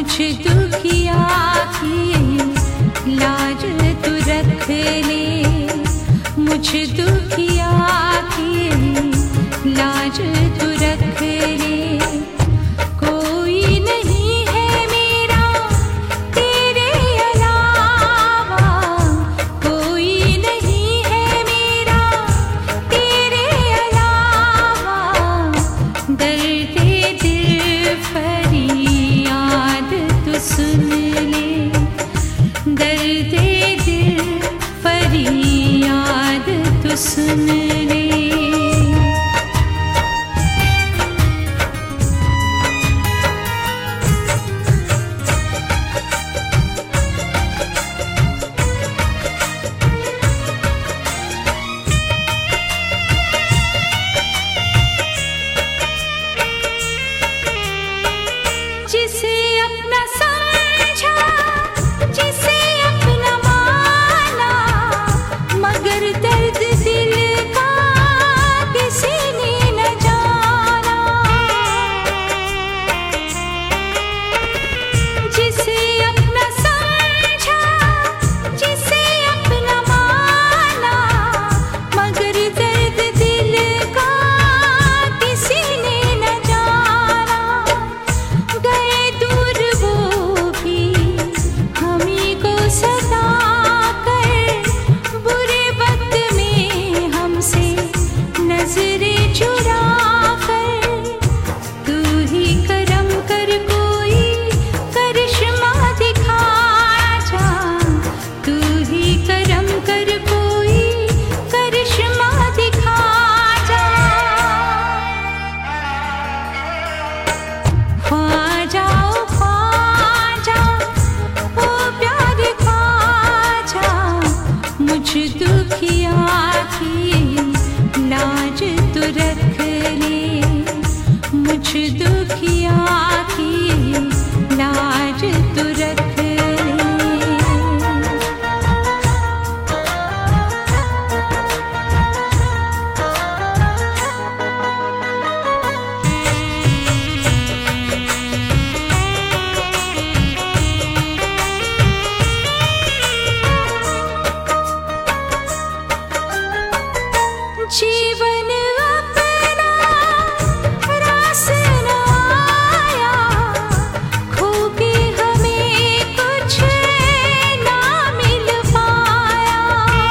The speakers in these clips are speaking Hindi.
मुझ दुखिया की लाज तू रख ले, मुझ दुखिया की लाज तू रख ले। कोई नहीं है मेरा तेरे अलावा, कोई नहीं है मेरा तेरे अलावा। दर्द दिल फरियाद तू सुन ले, दर्द दिल फरियाद तू सुन ले। जिसे अपना समझा, जिसे अपना माना, मगर दर्द दिल का किसी ने न जाना। जिसे अपना समझा, जिसे अपना माना, मगर दर्द दिल का किसी ने न जाना। गए दूर वो भी हमी को सता कर, बुरे वक्त में हमसे नजरें चुरा कर। तू ही करम कर कोई करिश्मा दिखा जा, तू ही करम कर कोई करिश्मा दिखा जा। ख्वाजा ओ ख्वाजा, ओ प्यारे ख्वाजा, मुझ दुखिया की लाज तू रख ले, मुझ दुखिया की लाज तू रख ले। जीवन अपना रास न आया, खो के हमें कुछ ना मिल पाया।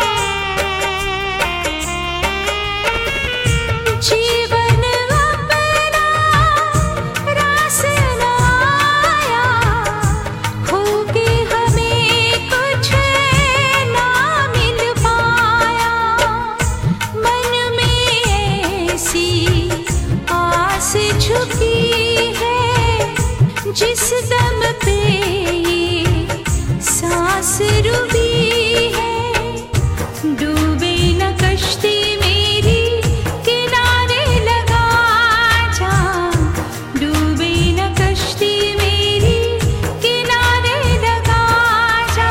जीवन अपना रास न आया, खो के हमें कुछ ना मिल पाया। मन में ऐसी आस झुकी है, जिस दम पे ये सांस रुकी है। डूबे न कश्ती मेरी किनारे लगा जा, डूबे न कश्ती मेरी किनारे लगा जा।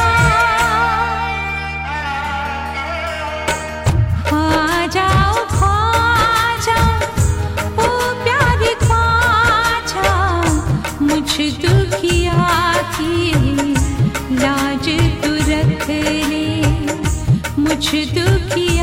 ख्वाजा ओ ख्वाजा, ओ प्यारे ख्वाजा, मुझ दुखिया की लाज तू रख ले, मुझ दुखिया